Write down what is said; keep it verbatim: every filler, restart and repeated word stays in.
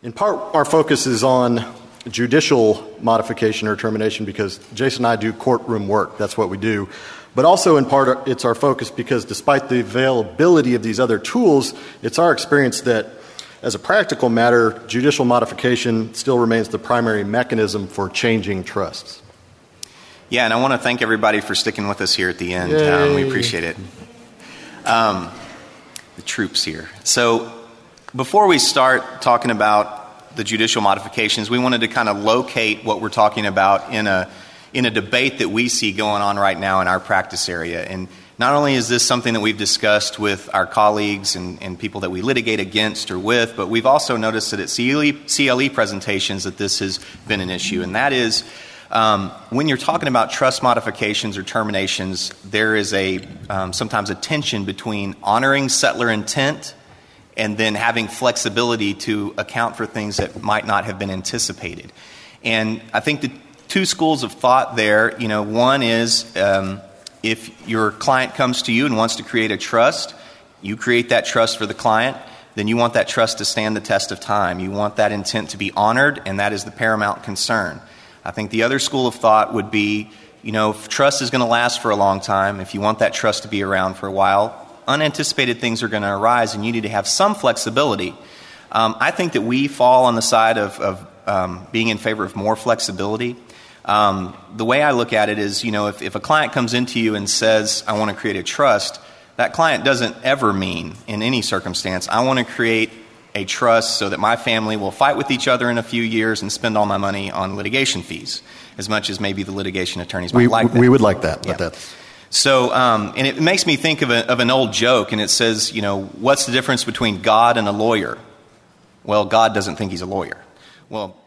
In part, our focus is on judicial modification or termination because Jason and I do courtroom work. That's what we do. But also in part, it's our focus because despite the availability of these other tools, it's our experience that as a practical matter, judicial modification still remains the primary mechanism for changing trusts. Yeah, and I want to thank everybody for sticking with us here at the end. Um, we appreciate it. Um, the troops here. So before we start talking about the judicial modifications, we wanted to kind of locate what we're talking about in a in a debate that we see going on right now in our practice area. And not only is this something that we've discussed with our colleagues and, and people that we litigate against or with, but we've also noticed that at C L E, C L E presentations that this has been an issue. And that is, um, when you're talking about trust modifications or terminations, there is a um, sometimes a tension between honoring settler intent and then having flexibility to account for things that might not have been anticipated. And I think the two schools of thought there, you know, one is um, if your client comes to you and wants to create a trust, you create that trust for the client, then you want that trust to stand the test of time. You want that intent to be honored, and that is the paramount concern. I think the other school of thought would be, you know, if trust is going to last for a long time, if you want that trust to be around for a while, unanticipated things are going to arise, and you need to have some flexibility. Um, I think that we fall on the side of, of um, being in favor of more flexibility. Um, the way I look at it is, you know, if, if a client comes into you and says, I want to create a trust, that client doesn't ever mean, in any circumstance, I want to create a trust so that my family will fight with each other in a few years and spend all my money on litigation fees, as much as maybe the litigation attorneys might we, like that. We would like that. Yeah. But that's... So, um, and it makes me think of, a, of an old joke, and it says, you know, what's the difference between God and a lawyer? Well, God doesn't think he's a lawyer. Well,